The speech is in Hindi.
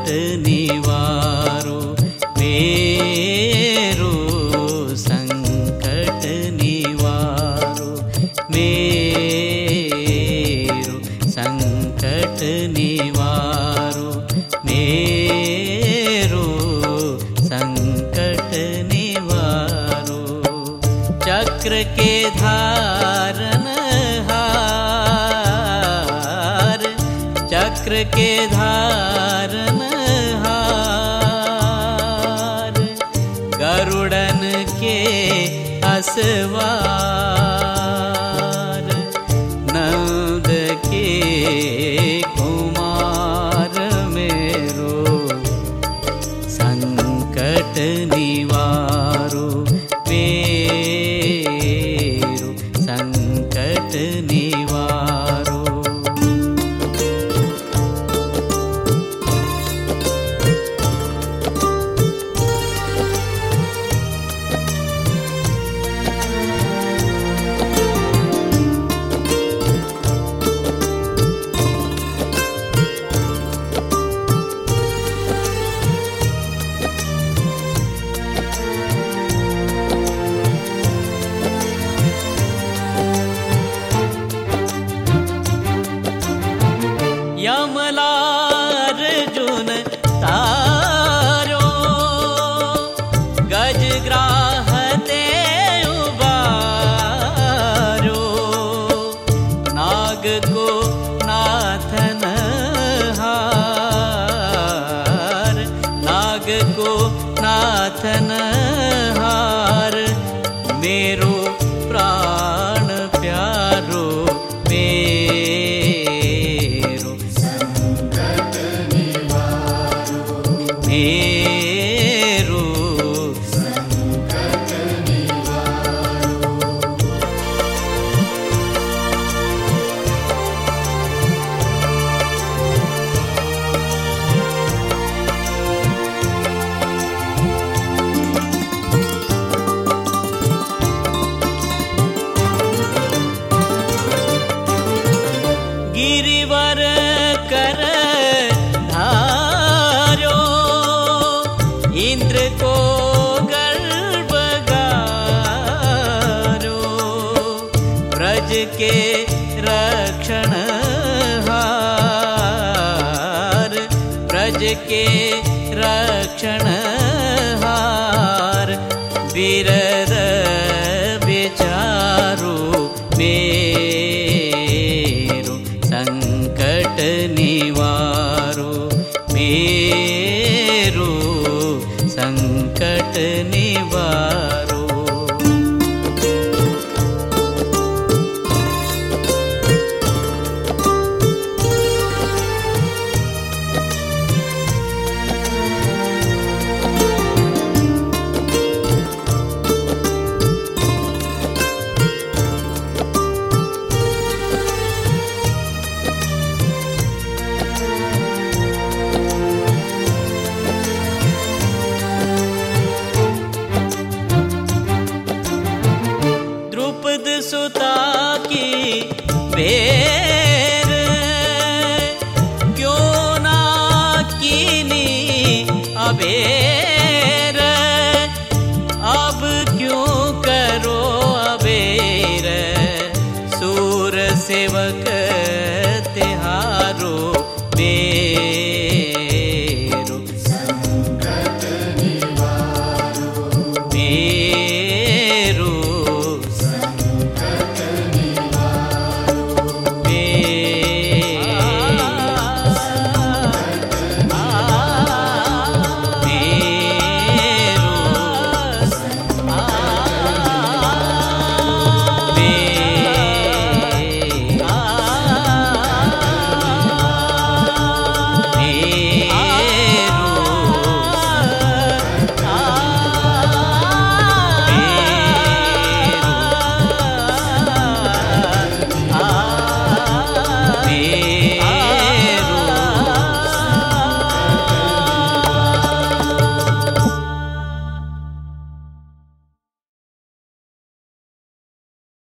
निवारो मेरो संकट निवारो मेरो संकट निवारो मेरो संकट निवारो। चक्र के धारनहार चक्र के धारनहार गरुड़न के असवार नंद के कुमार मेरो संकट निवारो मेरो संकट निवारो। यमलार्जुन तारो गजग्राह ते उबारो नाग को नाथन हार नाग को नाथन हार मेरो प्राण प्यारो मेरो संकट निवारो मेरो संकट निवारो। गिरिवर कर धारो इंद्र को गर्भ गारो ब्रज के रक्षण हार ब्रज के रक्षण हार बिरद विचारो मेरो संकट निवारो मेरो संकट निवारो। सुता की बेर क्यों ना कीनी अबेर अब क्यों करो अबेर सूर सेवक तिहारो मेरो संकट निवारो मेरो